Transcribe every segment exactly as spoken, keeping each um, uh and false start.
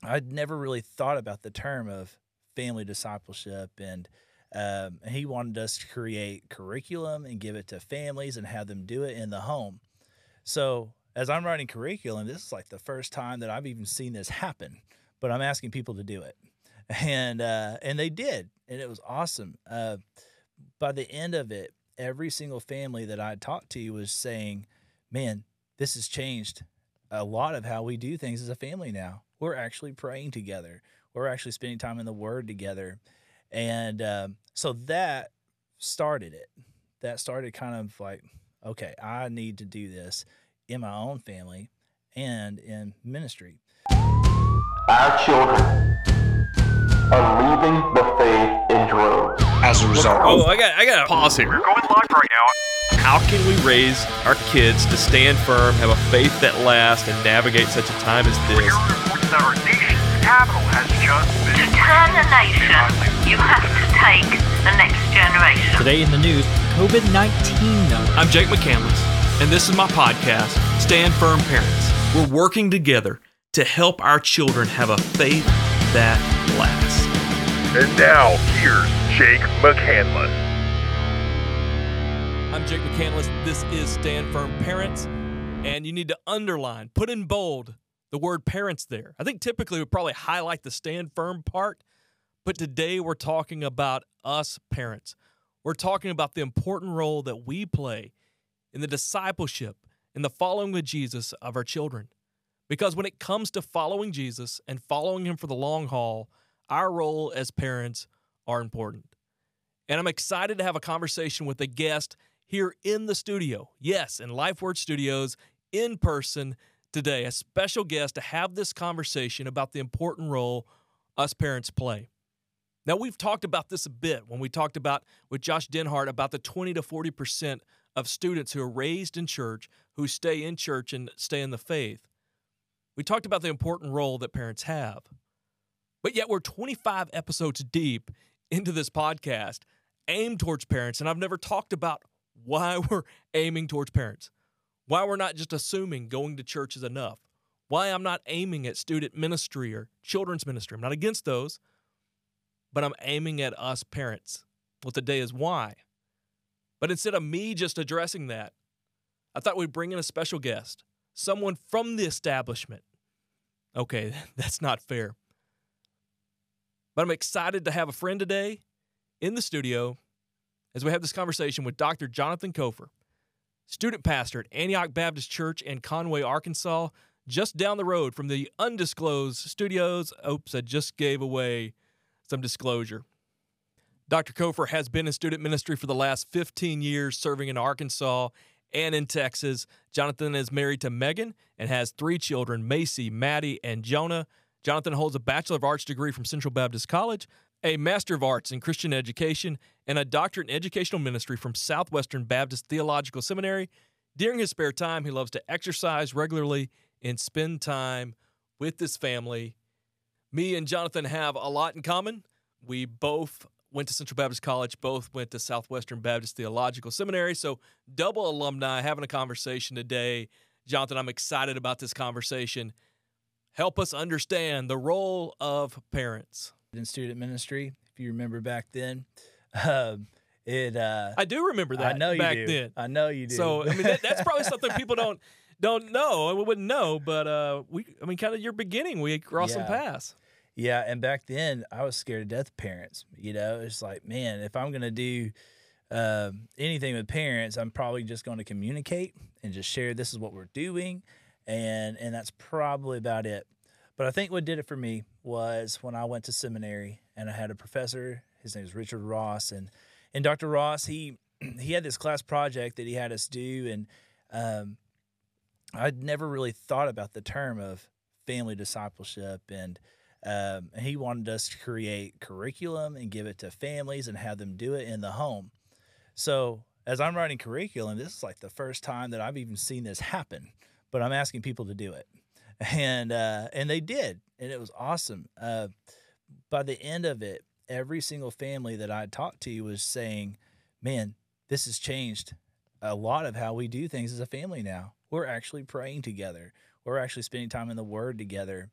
I'd never really thought about the term of family discipleship, and um, he wanted us to create curriculum and give it to families and have them do it in the home. So as I'm writing curriculum, this is like the first time that I've even seen this happen, but I'm asking people to do it. And uh, and they did, and it was awesome. Uh, by the end of it, every single family that I talked to was saying, man, this has changed a lot of how we do things as a family now. We're actually praying together. We're actually spending time in the Word together. And um, so that started it. That started kind of like, okay, I need to do this in my own family and in ministry. Our children are leaving the faith in droves. As a result. Oh, I got I got to pause here. We're going live right now. How can we raise our kids to stand firm, have a faith that lasts, and navigate such a time as this? We're reporting that our nation's capital has just been... To turn a nation, you have to take the next generation. Today in the news, COVID nineteen numbers. I'm Jake McCandless, and this is my podcast, Stand Firm Parents. We're working together to help our children have a faith that lasts. And now, here's Jake McCandless. I'm Jake McCandless. This is Stand Firm Parents, and you need to underline, put in bold the word parents there. I think typically we probably highlight the stand firm part, but today we're talking about us parents. We're talking about the important role that we play in the discipleship, in the following of Jesus of our children. Because when it comes to following Jesus and following him for the long haul, our role as parents are important. And I'm excited to have a conversation with a guest here in the studio. Yes, in LifeWord Studios, in person today. A special guest to have this conversation about the important role us parents play. Now, we've talked about this a bit when we talked about with Josh Denhart about the twenty to forty percent of students who are raised in church, who stay in church and stay in the faith. We talked about the important role that parents have. But yet we're twenty-five episodes deep into this podcast aimed towards parents, and I've never talked about why we're aiming towards parents, why we're not just assuming going to church is enough, why I'm not aiming at student ministry or children's ministry. I'm not against those, but I'm aiming at us parents. Well, today is why. But instead of me just addressing that, I thought we'd bring in a special guest, someone from the establishment. Okay, that's not fair. But I'm excited to have a friend today in the studio as we have this conversation with Doctor Jonathan Cofer, student pastor at Antioch Baptist Church in Conway, Arkansas, just down the road from the undisclosed studios. Oops, I just gave away some disclosure. Doctor Cofer has been in student ministry for the last fifteen years, serving in Arkansas and in Texas. Jonathan is married to Megan and has three children, Macy, Maddie, and Jonah. Jonathan holds a Bachelor of Arts degree from Central Baptist College, a Master of Arts in Christian Education, and a Doctorate in Educational Ministry from Southwestern Baptist Theological Seminary. During his spare time, he loves to exercise regularly and spend time with his family. Me and Jonathan have a lot in common. We both went to Central Baptist College, both went to Southwestern Baptist Theological Seminary, so double alumni having a conversation today. Jonathan, I'm excited about this conversation. Help us understand the role of parents. In student ministry, if you remember back then, um, it. Uh, I do remember that. I know you back do. then. I know you do. So I mean, that, that's probably something people don't don't know. We wouldn't know, but uh, we. I mean, kind of your beginning, we crossed some Yeah. paths. Yeah, and back then I was scared to death of parents. You know, it's like, man, if I'm gonna do um, anything with parents, I'm probably just going to communicate and just share this is what we're doing, and and that's probably about it. But I think what did it for me was when I went to seminary and I had a professor. His name is Richard Ross, and and Doctor Ross, he he had this class project that he had us do, and um, I'd never really thought about the term of family discipleship, and um, and he wanted us to create curriculum and give it to families and have them do it in the home. So as I'm writing curriculum, this is like the first time that I've even seen this happen, but I'm asking people to do it. And uh, and they did, and it was awesome. Uh, by the end of it, every single family that I talked to was saying, man, this has changed a lot of how we do things as a family now. We're actually praying together. We're actually spending time in the Word together.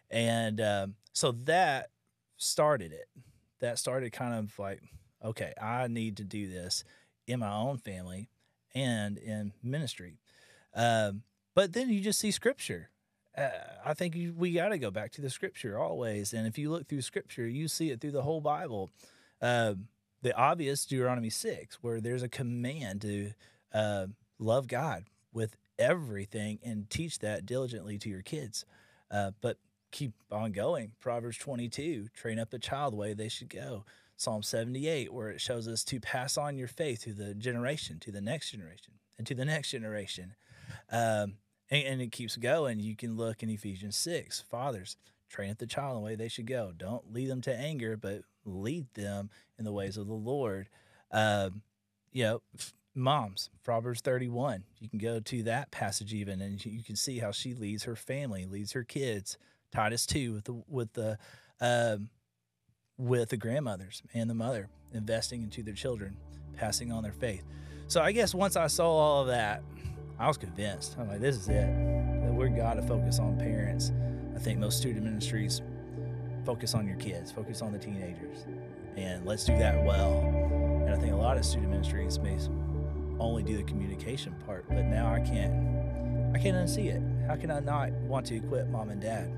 And um, so that started it. That started kind of like, okay, I need to do this in my own family and in ministry. Um, but then you just see scripture. Uh, I think you, we got to go back to the scripture always. And if you look through scripture, you see it through the whole Bible. Um, the obvious Deuteronomy six, where there's a command to uh, love God with everything and teach that diligently to your kids. Uh, but keep on going. Proverbs twenty-two, train up a child the way they should go. Psalm seventy-eight, where it shows us to pass on your faith to the generation, to the next generation, and to the next generation. Um, and, and it keeps going. You can look in Ephesians six, fathers, train up the child the way they should go. Don't lead them to anger, but lead them in the ways of the Lord. Um, you know, moms, Proverbs thirty-one, you can go to that passage even, and you can see how she leads her family, leads her kids. Titus two with the with the um, with the grandmothers and the mother investing into their children, passing on their faith. So I guess once I saw all of that, I was convinced. I'm like, this is it. That we've got to focus on parents. I think most student ministries focus on your kids, focus on the teenagers, and let's do that well. And I think a lot of student ministries may only do the communication part, but now I can't, I can't unsee it. How can I not want to equip mom and dad?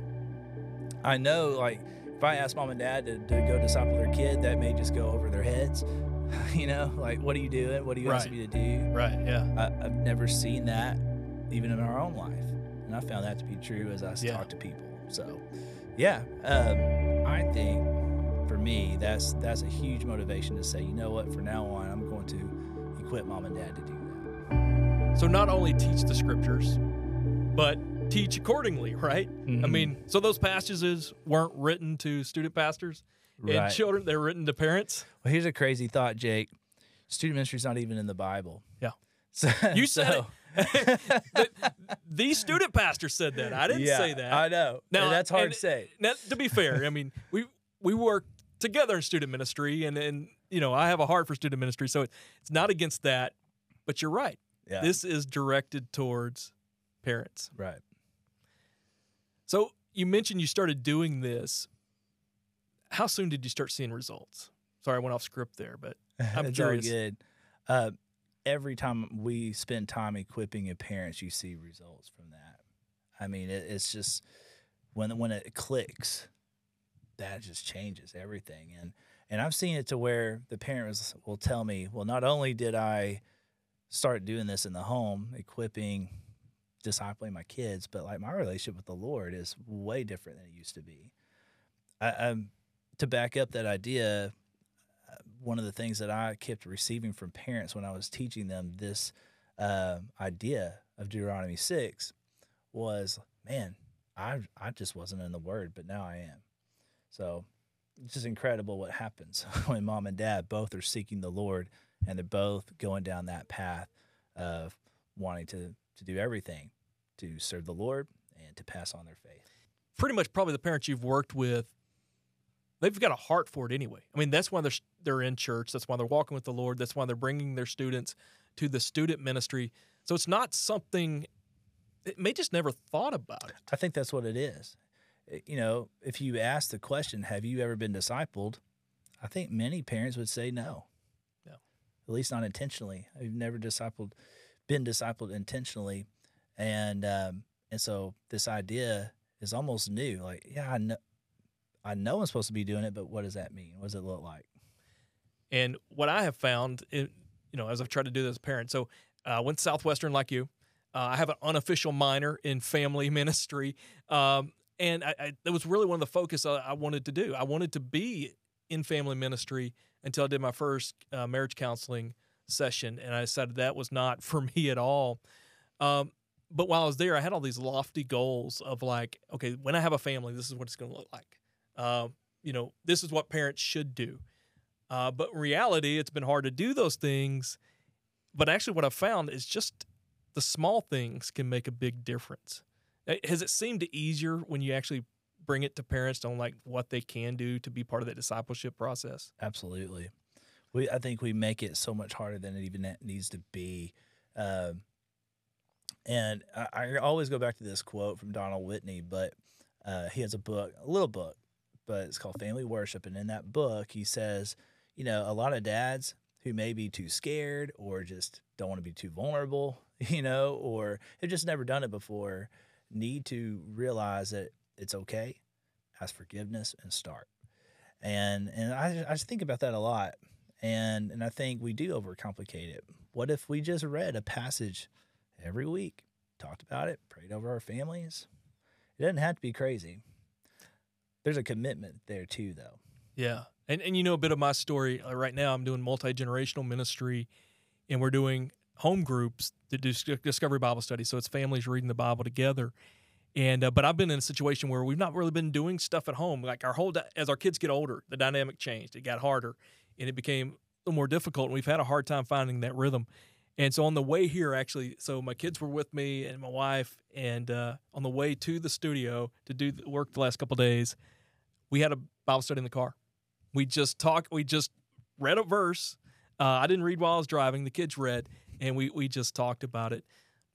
I know, like, if I ask mom and dad to, to go disciple their kid, that may just go over their heads. You know, like, what are you doing? What do you Right. ask me to do? Right, yeah. I, I've never seen that even in our own life. And I found that to be true as I Yeah. talk to people. So, yeah, um, I think for me, that's that's a huge motivation to say, you know what, from now on, I'm going to equip mom and dad to do that. So not only teach the scriptures, but teach accordingly, right? I Mhm. mean, so those passages weren't written to student pastors and Right. children, they're written to parents. Well, here's a crazy thought, Jake. Student ministry is not even in the Bible. Yeah. So, You said so, The, the student pastor said that. I didn't yeah, say that. I know. Now, and that's hard and- to say. Now, to be fair, I mean, we we work together in student ministry, and, and you know, I have a heart for student ministry, so it, it's not against that, but you're right. Yeah. This is directed towards parents. Right. So you mentioned you started doing this. How soon did you start seeing results? Sorry, I went off script there, but I'm It's curious. all good. Uh, every time we spend time equipping your parents, you see results from that. I mean, it, it's just when when it clicks, that just changes everything. And and I've seen it to where the parents will tell me, well, not only did I start doing this in the home, equipping, discipling my kids, but like my relationship with the Lord is way different than it used to be. I, I'm to back up that idea. One of the things that I kept receiving from parents when I was teaching them this uh, idea of Deuteronomy six was, man, I I just wasn't in the Word, but now I am. So it's just incredible what happens when mom and dad both are seeking the Lord and they're both going down that path of wanting to, to do everything to serve the Lord and to pass on their faith. Pretty much probably the parents you've worked with, they've got a heart for it anyway. I mean, that's why they're they're in church. That's why they're walking with the Lord. That's why they're bringing their students to the student ministry. So it's not something they may just never thought about it. I think that's what it is. You know, if you ask the question, have you ever been discipled? I think many parents would say no. No. At least not intentionally. I've never discipled, been discipled intentionally. And um, and so this idea is almost new. Like, yeah, I know, I know I'm supposed to be doing it, but what does that mean? What does it look like? And what I have found, in, you know, as I've tried to do this as a parent, so I uh, went to Southwestern like you. Uh, I have an unofficial minor in family ministry. Um, and I, I, that was really one of the focus I, I wanted to do. I wanted to be in family ministry until I did my first uh, marriage counseling session. And I decided that was not for me at all. Um, but while I was there, I had all these lofty goals of like, okay, when I have a family, this is what it's going to look like. Uh, you know, this is what parents should do. Uh, but in reality, it's been hard to do those things. But actually what I've found is just the small things can make a big difference. Has it seemed easier when you actually bring it to parents on like what they can do to be part of that discipleship process? Absolutely. We I think we make it so much harder than it even needs to be. Um, and I, I always go back to this quote from Donald Whitney, but Uh, he has a book, a little book, but it's called Family Worship. And in that book, he says, you know, a lot of dads who may be too scared or just don't want to be too vulnerable, you know, or have just never done it before, need to realize that it's okay, ask forgiveness, and start. And and I, I just think about that a lot. And and I think we do overcomplicate it. What if we just read a passage every week, talked about it, prayed over our families? It doesn't have to be crazy. There's a commitment there too, though. Yeah. And and you know a bit of my story. Uh, right now I'm doing multi-generational ministry, and we're doing home groups that do Discovery Bible Study. So it's families reading the Bible together. And uh, but I've been in a situation where we've not really been doing stuff at home. Like our whole, as our kids get older, the dynamic changed. It got harder, and it became a little more difficult. And we've had a hard time finding that rhythm. And so on the way here, actually, so my kids were with me and my wife, and uh, on the way to the studio to do the work the last couple of days, we had a Bible study in the car. We just talked. We just read a verse. Uh, I didn't read while I was driving. The kids read, and we we just talked about it.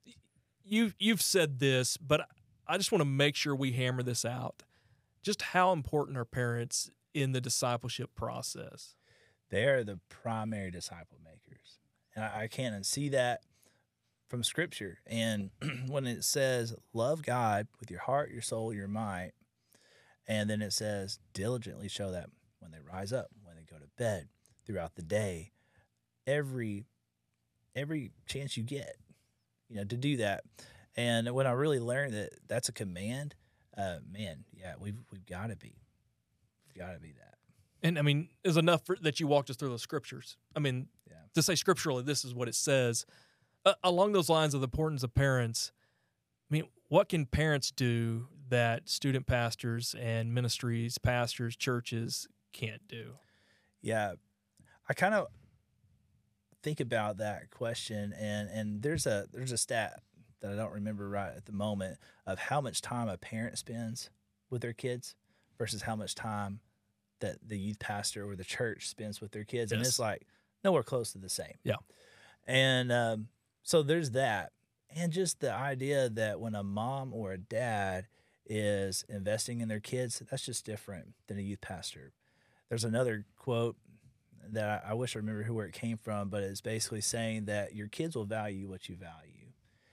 You you've said this, but I just want to make sure we hammer this out. Just how important are parents in the discipleship process? They are the primary disciple makers. And I, I can't unsee that from Scripture. And when it says, love God with your heart, your soul, your mind, and then it says, diligently show that when they rise up, when they go to bed, throughout the day, every every chance you get, you know, to do that. And when I really learned that that's a command, uh, man, yeah, we've we've got to be, we've got to be that. And I mean, is enough for, that you walked us through those scriptures. I mean, Yeah. to say scripturally, this is what it says. Uh, along those lines of the importance of parents, I mean, what can parents do that student pastors and ministries, pastors, churches can't do? Yeah, I kind of think about that question, and and there's a there's a stat that I don't remember right at the moment of how much time a parent spends with their kids versus how much time that the youth pastor or the church spends with their kids, and Yes. it's like nowhere close to the same. Yeah. And um, so there's that, and just the idea that when a mom or a dad is investing in their kids, that's just different than a youth pastor. There's another quote that I, I wish I remember who where it came from, but it's basically saying that your kids will value what you value.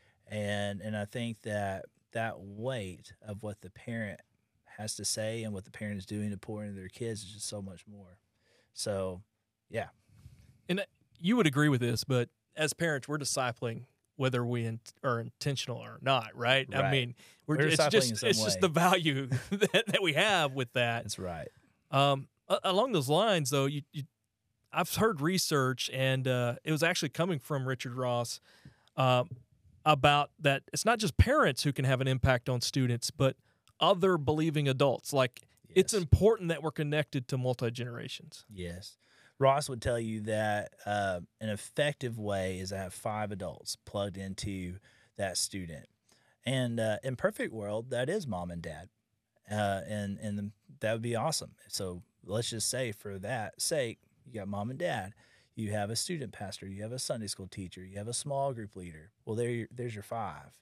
And and I think that that weight of what the parent has to say and what the parent is doing to pour into their kids is just so much more. So, yeah. And you would agree with this, but as parents, we're discipling whether we in, are intentional or not, right? I Right. mean, we're, We're it's discipling just in some it's just way. the value that, that we have with that. That's right. Um, a- along those lines, though, you, you I've heard research, and uh, it was actually coming from Richard Ross uh, about that. It's not just parents who can have an impact on students, but other believing adults. Like it's Yes. important that we're connected to multi generations. Yes. Ross would tell you that uh, an effective way is to have five adults plugged into that student. And uh, in perfect world, that is mom and dad. Uh, and, and that would be awesome. So let's just say for that sake, you got mom and dad. You have a student pastor. You have a Sunday school teacher. You have a small group leader. Well, there, there's your five.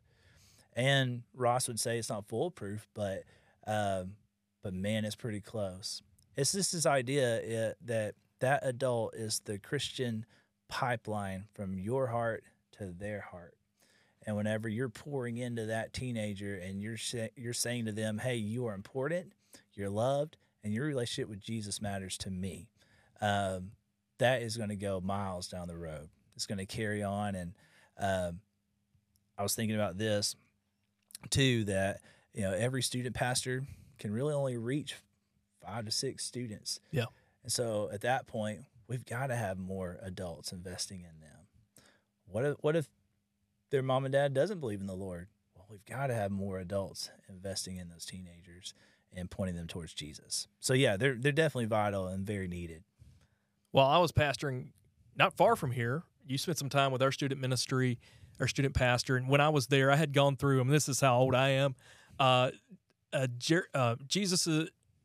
And Ross would say it's not foolproof, but um, but man, it's pretty close. It's just this idea uh, that that adult is the Christian pipeline from your heart to their heart. And whenever you're pouring into that teenager and you're sa- you're saying to them, "Hey, you are important, you're loved, and your relationship with Jesus matters to me," um, that is going to go miles down the road. It's going to carry on. And um, I was thinking about this too, that you know every student pastor can really only reach five to six students. Yeah. And so at that point, we've got to have more adults investing in them. What if, what if their mom and dad doesn't believe in the Lord? Well, we've got to have more adults investing in those teenagers and pointing them towards Jesus. So yeah, they're they're definitely vital and very needed. Well, I was pastoring not far from here. You spent some time with our student ministry, our student pastor, and when I was there, I had gone through, and this is how old I am, uh, uh, Jer- uh, Jesus, uh,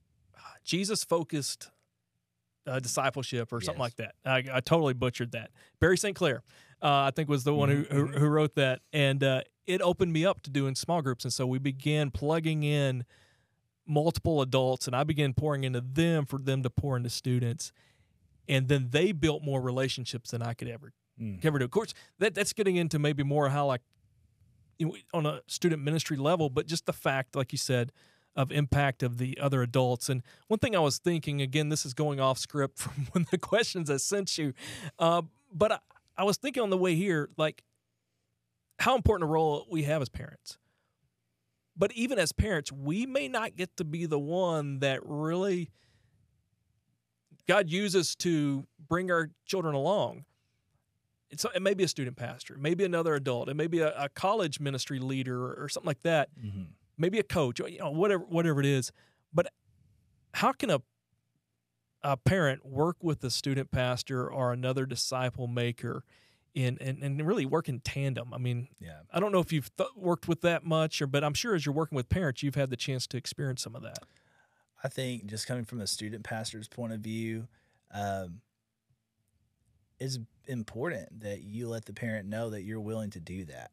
Jesus-focused uh, discipleship or something Yes. like that. I, I totally butchered that. Barry Saint Clair, uh, I think, was the one who, who who wrote that, and uh, it opened me up to doing small groups, and so we began plugging in multiple adults, and I began pouring into them for them to pour into students, and then they built more relationships than I could ever Mm. ever do. Of course, that that's getting into maybe more how like you know, on a student ministry level, but just the fact, like you said, of impact of the other adults. And one thing I was thinking, again, this is going off script from one of the questions I sent you, uh, but I, I was thinking on the way here, like how important a role we have as parents. But even as parents, we may not get to be the one that really God uses to bring our children along. It's, it may be a student pastor, maybe another adult, it may be a, a college ministry leader or, or something like that, Mm-hmm. maybe a coach, you know, whatever whatever it is. But how can a a parent work with a student pastor or another disciple maker in and, and really work in tandem? I mean, Yeah. I don't know if you've th- worked with that much, or but I'm sure as you're working with parents, you've had the chance to experience some of that. I think just coming from a student pastor's point of view, um, it's important that you let the parent know that you're willing to do that.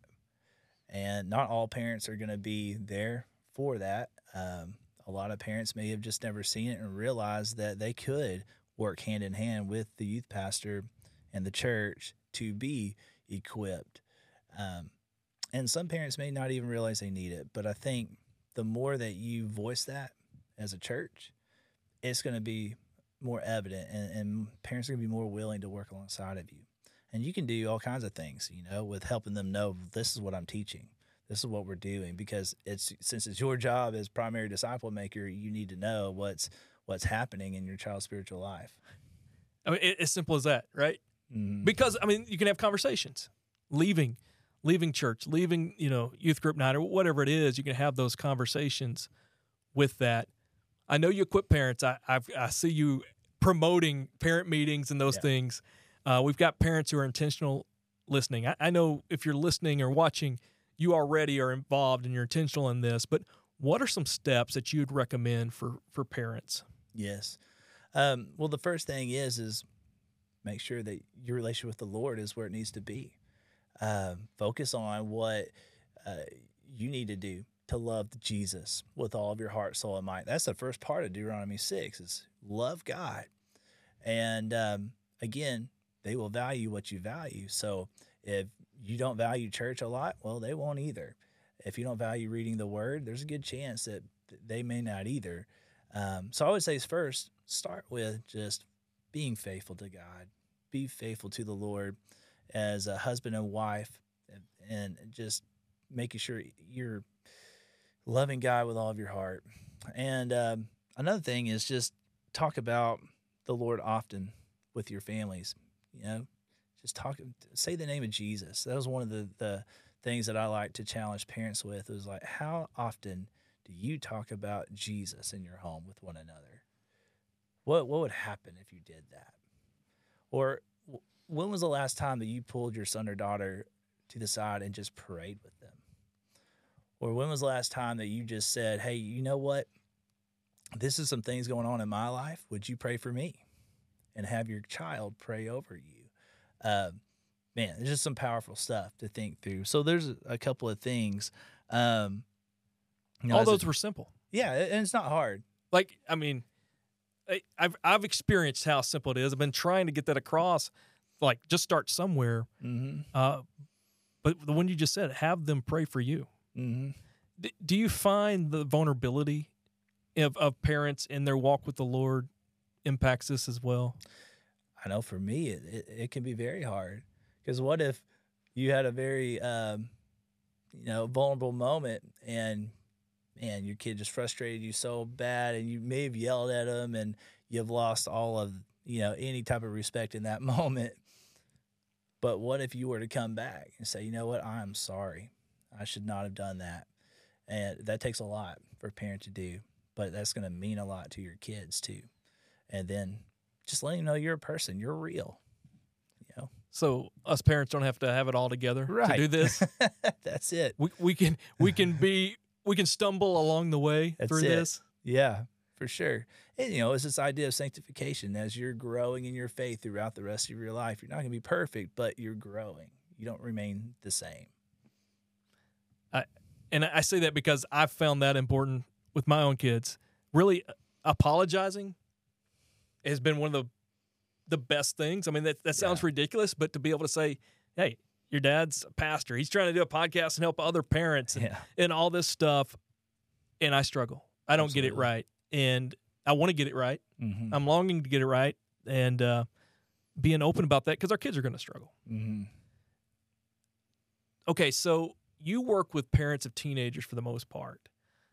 And not all parents are going to be there for that. Um, a lot of parents may have just never seen it and realized that they could work hand in hand with the youth pastor and the church to be equipped. Um, and some parents may not even realize they need it. But I think the more that you voice that as a church, it's going to be more evident, and, and parents are going to be more willing to work alongside of you. And you can do all kinds of things, you know, with helping them know this is what I'm teaching. This is what we're doing, because it's since it's your job as primary disciple maker, you need to know what's what's happening in your child's spiritual life. I mean, it, as simple as that, right? Mm-hmm. Because I mean, you can have conversations, leaving, leaving church, leaving, you know, youth group night or whatever it is. You can have those conversations with that. I know you equip parents. I I've, I see you promoting parent meetings and those Yeah. things. Uh, we've got parents who are intentional listening. I, I know if you're listening or watching, you already are involved and you're intentional in this. But what are some steps that you'd recommend for for parents? Yes. Um, well, the first thing is is make sure that your relationship with the Lord is where it needs to be. Um, focus on what uh, you need to do to love Jesus with all of your heart, soul, and might. That's the first part of Deuteronomy six is love God. And um, again, they will value what you value. So if you don't value church a lot, well, they won't either. If you don't value reading the word, there's a good chance that they may not either. Um, so I would say first, start with just being faithful to God. Be faithful to the Lord as a husband and wife, and just making sure you're loving God with all of your heart. And um, another thing is just talk about the Lord often with your families. You know, just talk, say the name of Jesus. That was one of the, the things that I like to challenge parents with. It was like, how often do you talk about Jesus in your home with one another? What what would happen if you did that? Or w- when was the last time that you pulled your son or daughter to the side and just prayed with them? Or when was the last time that you just said, hey, you know what? This is some things going on in my life. Would you pray for me? And have your child pray over you. Uh, man, there's just some powerful stuff to think through. So there's a couple of things. Um, you know, All as a- those were simple. yeah, and it's not hard. Like, I mean, I- I've I've experienced how simple it is. I've been trying to get that across. Like, just start somewhere. Mm-hmm. Uh, but the one you just said, have them pray for you. Mm-hmm. D- do you find the vulnerability of, of parents in their walk with the Lord impacts this as well? I know for me, it, it, it can be very hard, because what if you had a very, um, you know, vulnerable moment, and man, your kid just frustrated you so bad, and you may have yelled at them, and you've lost all of, you know, any type of respect in that moment. But what if you were to come back and say, you know what, I'm sorry. I should not have done that. And that takes a lot for a parent to do, but that's going to mean a lot to your kids too. And then just letting them know you're a person, you're real, you know? So us parents don't have to have it all together to do this. That's it. We we can we can be we can stumble along the way That's through it. this. Yeah, for sure. And, you know, it's this idea of sanctification. As you're growing in your faith throughout the rest of your life, you're not going to be perfect, but you're growing. You don't remain the same. I, and I say that because I've found that important with my own kids. really apologizing has been one of the the best things. I mean, that, that sounds Yeah. ridiculous, but to be able to say, hey, your dad's a pastor. He's trying to do a podcast and help other parents and, Yeah. and all this stuff, and I struggle. I don't get it Absolutely. right, and I want to get it right. Mm-hmm. I'm longing to get it right, and uh, being open about that because our kids are going to struggle. Mm-hmm. Okay, so you work with parents of teenagers for the most part.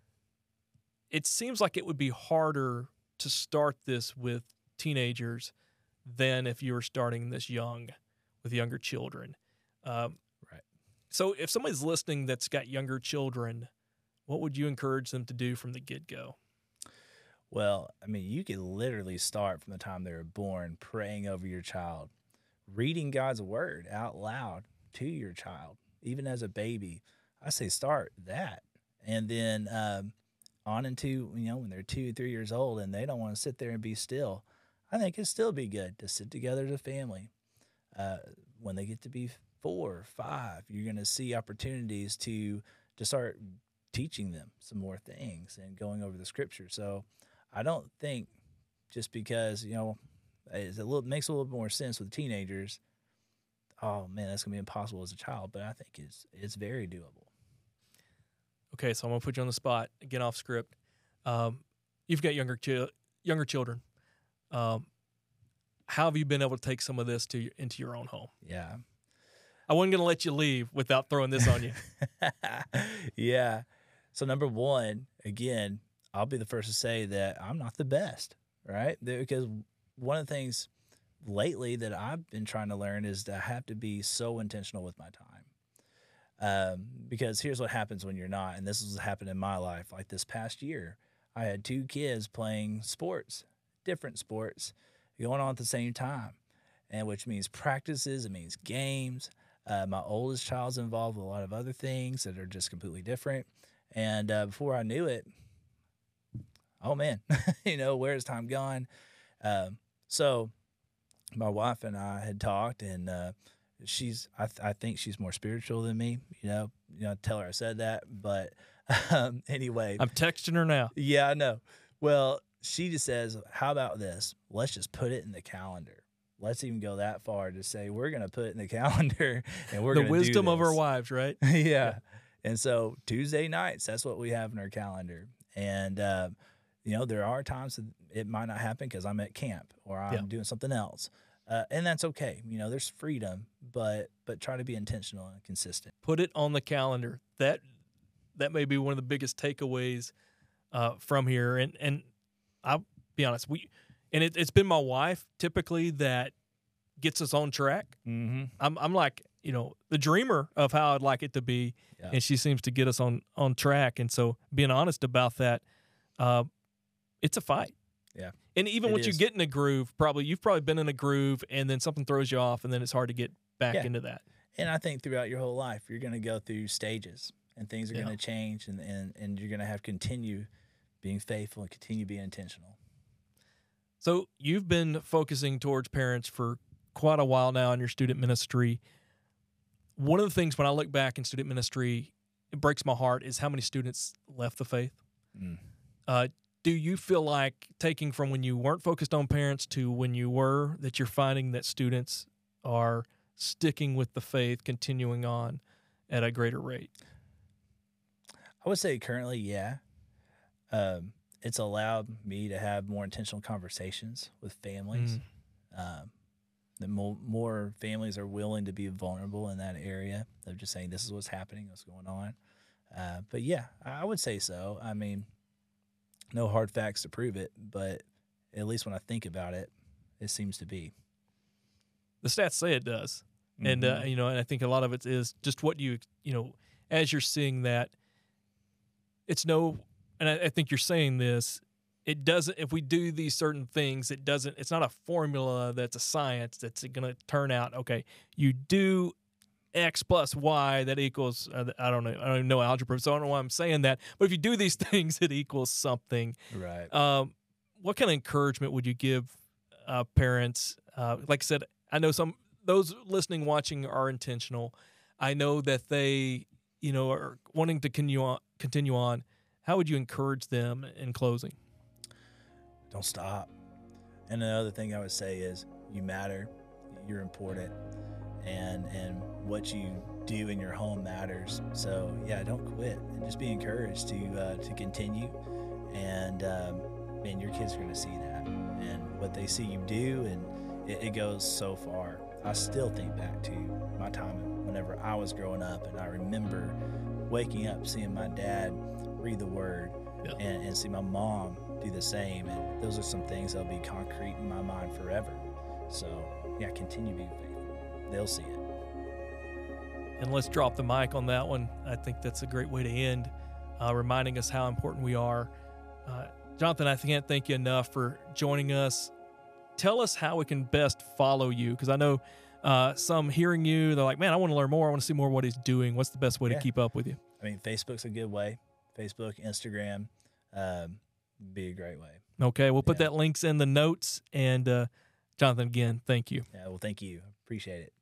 It seems like it would be harder to start this with teenagers than if you were starting this young with younger children. Um, Right. So if somebody's listening that's got younger children, what would you encourage them to do from the get-go? Well, I mean, you could literally start from the time they were born, praying over your child, reading God's word out loud to your child, even as a baby. I say start that. And then um, on into, you know, when they're two, three years old and they don't want to sit there and be still, I think it'd still be good to sit together as a family. Uh, when they get to be four, five, you're going to see opportunities to, to start teaching them some more things and going over the scripture. So I don't think just because, you know, it's a little, makes a little more sense with teenagers. Oh man, that's gonna be impossible as a child, but I think it's it's very doable. Okay, so I'm gonna put you on the spot again, off script. Um, you've got younger chi- younger children. Um, how have you been able to take some of this to your, into your own home? Yeah, I wasn't gonna let you leave without throwing this on you. yeah. So number one, again, I'll be the first to say that I'm not the best, right? Because one of the things lately that I've been trying to learn is that I have to be so intentional with my time. Um, because here's what happens when you're not, and this has happened in my life. Like this past year, I had two kids playing sports, different sports, going on at the same time, and which means practices, it means games. Uh, my oldest child's involved with a lot of other things that are just completely different. And uh, before I knew it, oh man, you know, where's time gone? Um, so my wife and I had talked, and uh, she's, I, th- I think she's more spiritual than me, you know, you know, tell her I said that, but um, anyway. I'm texting her now. Yeah, I know. Well, she just says, how about this? Let's just put it in the calendar. Let's even go that far to say we're going to put it in the calendar and we're The going to do wisdom of our this. wives, right? yeah. Yeah. And so Tuesday nights, that's what we have in our calendar. And, uh, you know, there are times that it might not happen because I'm at camp or I'm Yeah. doing something else. Uh, and that's okay. You know, there's freedom, but but try to be intentional and consistent. Put it on the calendar. That that may be one of the biggest takeaways uh, from here. And and I'll be honest, we and it, it's been my wife typically that gets us on track. Mm-hmm. I'm I'm like, you know, the dreamer of how I'd like it to be, Yeah. and she seems to get us on on track. And so being honest about that, uh, it's a fight. Yeah. And even It once you is. get in a groove, probably you've probably been in a groove, and then something throws you off, and then it's hard to get back Yeah. into that. And I think throughout your whole life, you're going to go through stages and things are Yeah. going to change and, and, and you're going to have to continue being faithful and continue being intentional. So you've been focusing towards parents for quite a while now in your student ministry. One of the things when I look back in student ministry, it breaks my heart is how many students left the faith. Mm. Uh, do you feel like taking from when you weren't focused on parents to when you were, that you're finding that students are sticking with the faith, continuing on at a greater rate? I would say currently, yeah. Um, it's allowed me to have more intentional conversations with families. Um, that more, more families are willing to be vulnerable in that area of just saying, this is what's happening, what's going on. Uh, but yeah, I would say so. I mean, no hard facts to prove it, but at least when I think about it, it seems to be. The stats say it does. And, uh, Mhm. you know, and I think a lot of it is just what you, you know, as you're seeing that, it's no, and I, I think you're saying this, it doesn't, if we do these certain things, it doesn't, it's not a formula that's a science that's going to turn out, okay, you do X plus Y, that equals, uh, I don't know, I don't even know algebra, so I don't know why I'm saying that, but if you do these things, it equals something. Right. Um, what kind of encouragement would you give uh, parents? Uh, like I said, I know some, those listening, watching are intentional. I know that they, you know, are wanting to continue on, continue on. How would you encourage them in closing? don't stop. And another thing I would say is you matter, you're important, and and what you do in your home matters. So yeah, don't quit, and just be encouraged to uh, to continue. And um, man, your kids are going to see that, and what they see you do, and it, it goes so far. I still think back to my time whenever I was growing up, and I remember waking up, seeing my dad read the Word, yeah. and, and see my mom do the same. And those are some things that'll be concrete in my mind forever. So yeah, continue being faithful. They'll see it. And let's drop the mic on that one. I think that's a great way to end, uh, reminding us how important we are. Uh, Jonathan, I can't thank you enough for joining us. Tell us how we can best follow you, because I know uh, some hearing you, they're like, man, I want to learn more. I want to see more of what he's doing. What's the best way yeah. to keep up with you? I mean, Facebook's a good way. Facebook, Instagram, um, be a great way. Okay, we'll put yeah. that links in the notes. And uh, Jonathan, again, thank you. Yeah, well, thank you. Appreciate it.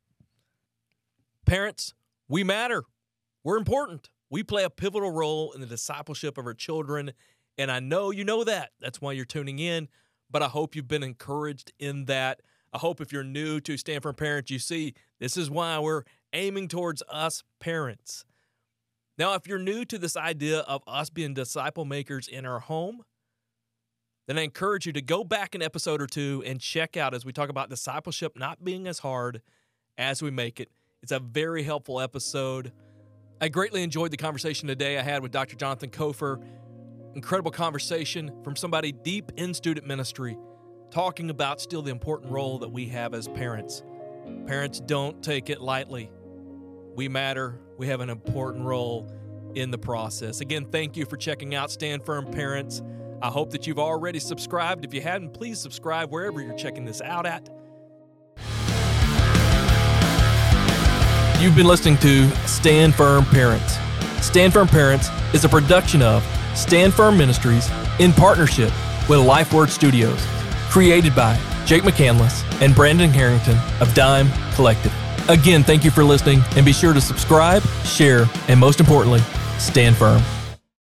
Parents, we matter. We're important. We play a pivotal role in the discipleship of our children, and I know you know that. That's why you're tuning in, but I hope you've been encouraged in that. I hope if you're new to Stand Firm Parents, you see this is why we're aiming towards us parents. Now, if you're new to this idea of us being disciple makers in our home, then I encourage you to go back an episode or two and check out as we talk about discipleship not being as hard as we make it. It's a very helpful episode. I greatly enjoyed the conversation today I had with Doctor Jonathan Kofer. Incredible conversation from somebody deep in student ministry, talking about still the important role that we have as parents. Parents, don't take it lightly. We matter. We have an important role in the process. Again, thank you for checking out Stand Firm Parents. I hope that you've already subscribed. If you hadn't, please subscribe wherever you're checking this out at. You've been listening to Stand Firm Parents. Stand Firm Parents is a production of Stand Firm Ministries in partnership with LifeWord Studios, created by Jake McCandless and Brandon Harrington of Dime Collective. Again, thank you for listening, and be sure to subscribe, share, and most importantly, stand firm.